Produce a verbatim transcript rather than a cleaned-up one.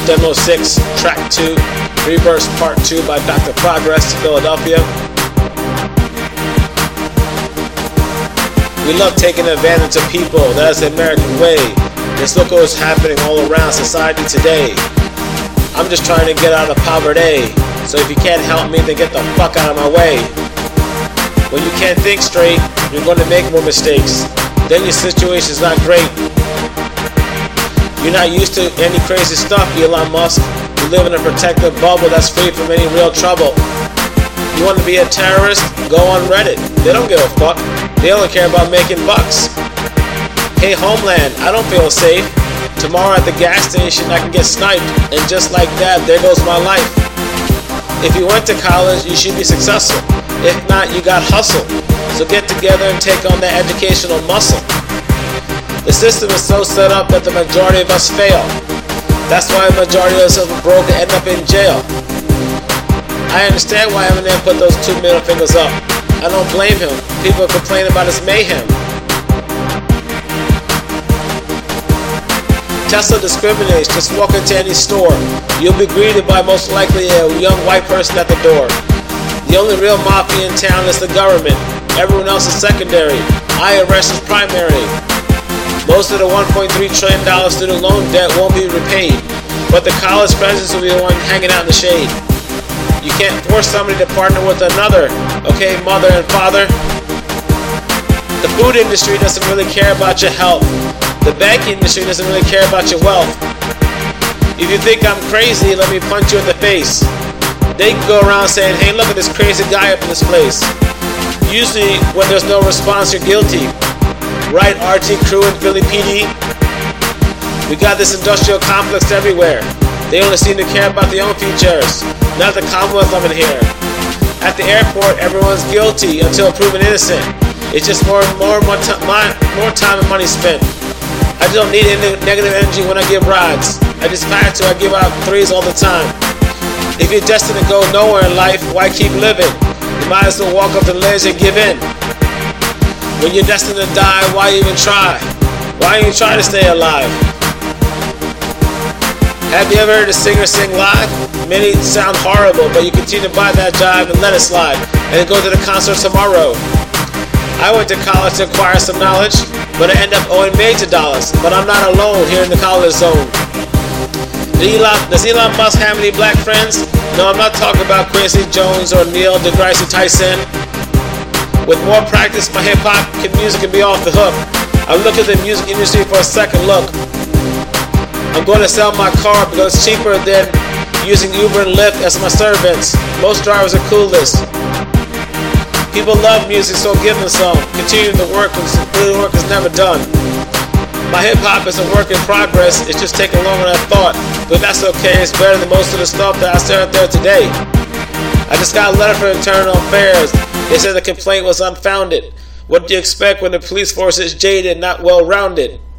Demo six, Track two, Reverse Part two by Doctor Progress, Philadelphia. We love taking advantage of people. That's the American way. Let's look what's happening all around society today. I'm just trying to get out of poverty. So if you can't help me, then get the fuck out of my way. When you can't think straight, you're going to make more mistakes. Then your situation's not great. You're not used to any crazy stuff, Elon Musk. You live in a protected bubble that's free from any real trouble. You want to be a terrorist? Go on Reddit. They don't give a fuck. They only care about making bucks. Hey Homeland, I don't feel safe. Tomorrow at the gas station I can get sniped, and just like that, there goes my life. If you went to college, you should be successful. If not, you got hustle. So get together and take on that educational muscle. The system is so set up that the majority of us fail. That's why the majority of us are broke and end up in jail. I understand why Eminem put those two middle fingers up. I don't blame him. People complain about his mayhem. Tesla discriminates. Just walk into any store. You'll be greeted by most likely a young white person at the door. The only real mafia in town is the government. Everyone else is secondary. I R S is primary. Most of the one point three trillion dollars student loan debt won't be repaid, but the college presidents will be the one hanging out in the shade. You can't force somebody to partner with another, okay, mother and father? The food industry doesn't really care about your health. The banking industry doesn't really care about your wealth. If you think I'm crazy, let me punch you in the face. They can go around saying, hey, look at this crazy guy up in this place. Usually, when there's no response, you're guilty. Right, R T Crew and Philly P D? We got this industrial complex everywhere. They only seem to care about their own features, not the Commonwealth of it here. At the airport, everyone's guilty until proven innocent. It's just more and more, more, t- my, more time and money spent. I just don't need any negative energy when I give rides. I just had to, I give out threes all the time. If you're destined to go nowhere in life, why keep living? You might as well walk up the ledge and give in. When you're destined to die, why even try? Why even try to stay alive? Have you ever heard a singer sing live? Many sound horrible, but you continue to buy that jive and let it slide, and then go to the concert tomorrow. I went to college to acquire some knowledge, but I end up owing major dollars. But I'm not alone here in the college zone. Elon, does Elon Musk have any black friends? No, I'm not talking about Quincy Jones or Neil deGrasse Tyson. With more practice, my hip-hop music can be off the hook. I look at the music industry for a second look. I'm going to sell my car because it's cheaper than using Uber and Lyft as my servants. Most drivers are clueless. People love music, so give them some. Continue to work because the work is never done. My hip-hop is a work in progress. It's just taking longer than I thought. But that's okay. It's better than most of the stuff that I said out there today. I just got a letter from Internal Affairs. They said the complaint was unfounded. What do you expect when the police force is jaded, not well-rounded?